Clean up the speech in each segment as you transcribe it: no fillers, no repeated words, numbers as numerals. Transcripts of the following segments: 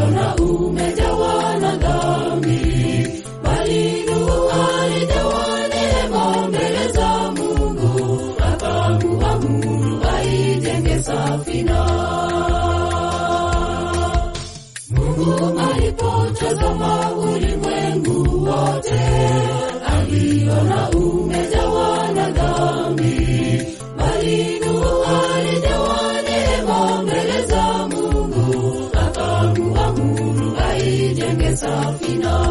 aliona umejawa na dhambi, bali Nuhu alijawa neema mbele za Mungu, akamuamuru aijenge safina. Mungu alipotazama ulimwengu wote, aliona umejawa na dhambi, bali Nuhu alijawa neema mbele za Mungu, akamuamuru aijenge safina.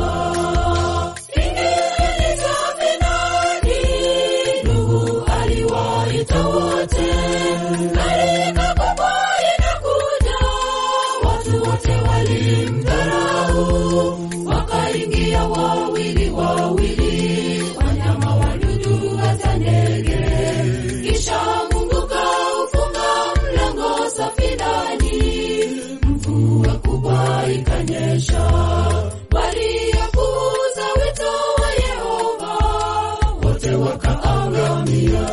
Ingeni safinani, Nuhu aliwaita wote, gharika kubwa inakuja, watu wote walimdharau, wakaingia wawili wawili, wanyama, wadudu, hata ndege. Kisha Mungu kaufunga mlango safinani, mvua kubwa ikanyesha, walipuuza wito wa Yehova, wote wakaangamia.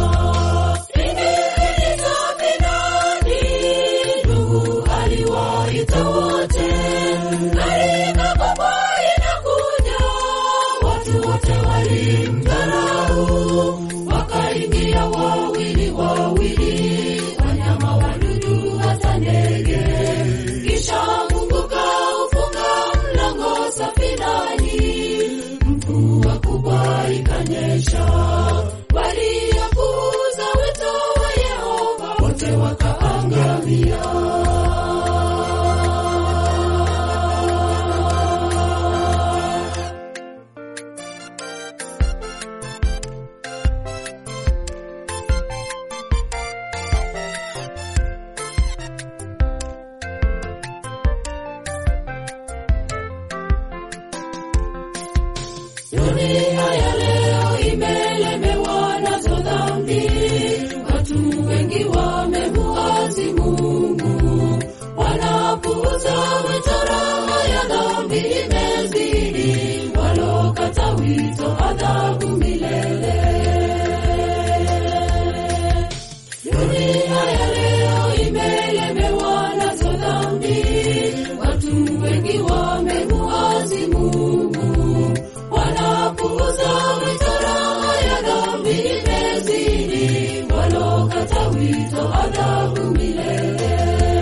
Ingeni safinani, Nuhu aliwaita wote, gharika kubwa inakuja, watu wote walimdharau, wakaingia wawili wawili, wanyama, wadudu, hata ndege. Kisha Mungu kaufunga mlango safinani, mvua kubwa ikanyesha, walipuuza wito wa Yehova, wote wakaangamia. Dunia ya leo imelemewa nazo dhambi, watu wengi wamemuasi Mungu, wanapuuza wito, raha ya dhambi imezidi, walokata wito adhabu milele. Dunia ya leo imelemewa nazo dhambi, watu wengi wamemuasi Mungu, wanapuuza wito, raha ya dhambi imezidi, walokata wito adhabu milele.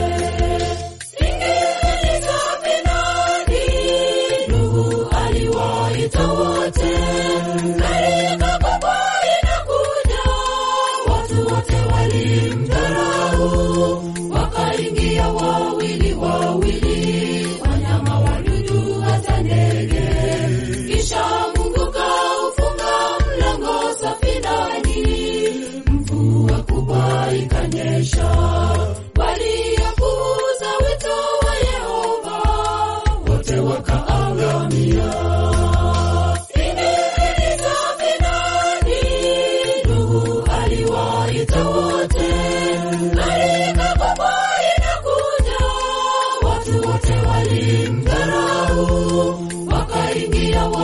Ingeni safinani, Nuhu aliwaita wote, gharika kubwa inakuja, watu wote walimdharau, wakaingia wawili wawili, wanyama, wadudu, hata ndege. Kisha Mungu kaufunga mlango safinani, mvua kubwa ikanyesha, walipuuza wito wa Yehova, wote wakaangamia. Ingeni safinani, Nuhu aliwaita wote, gharika kubwa inakuja, watu wote walimdharau, wakaingia